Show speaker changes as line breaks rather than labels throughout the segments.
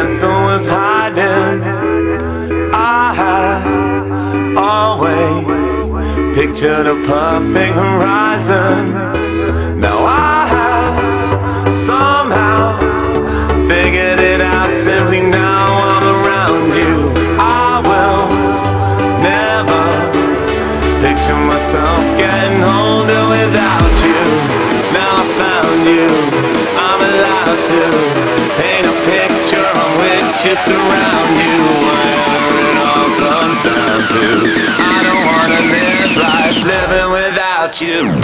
answer was hiding. I had always pictured a perfect horizon. Now I have somehow figured it out. Simply now I'm around you. I will never picture myself getting older without you. Now I found you, I'm allowed to paint a picture on which you surround you. Whatever it all comes down to, I don't wanna live life living without you.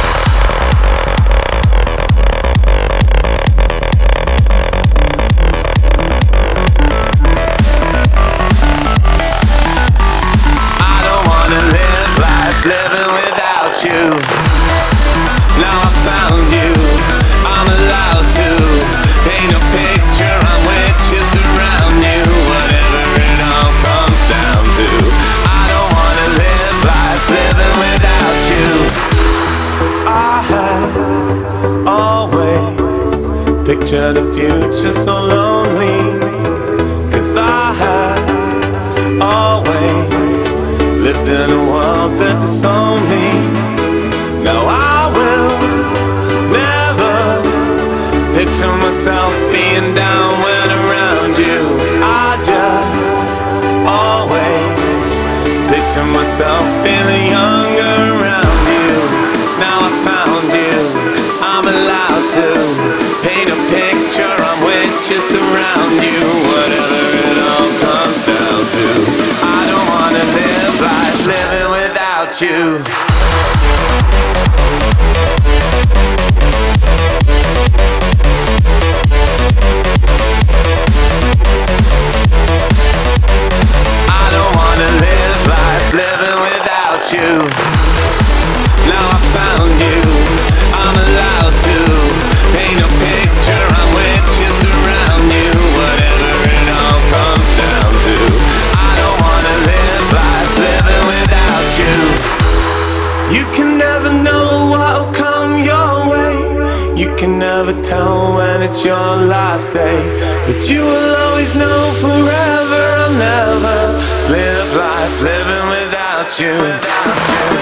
Living without you. Now I found you, I'm allowed to paint a picture on which you surround you. Whatever it all comes down to, I don't wanna live life living without you. I have always pictured a future so lonely, 'cause I have always lived in a world that disowned me. Now I will never picture myself being down when around you. I just always picture myself feeling younger around you. Now I found you, I'm allowed to paint a picture on which you surround you. Whatever it all comes down to, I don't wanna live life living without you. I don't wanna live life living without you. Now I found you, I'm allowed to paint a picture on which you surround you. Whatever it all comes down to, I don't wanna live life living without you. You can never know what'll come your way. You can never tell when it's your last day, but you will always know forever I'll never live life living without you.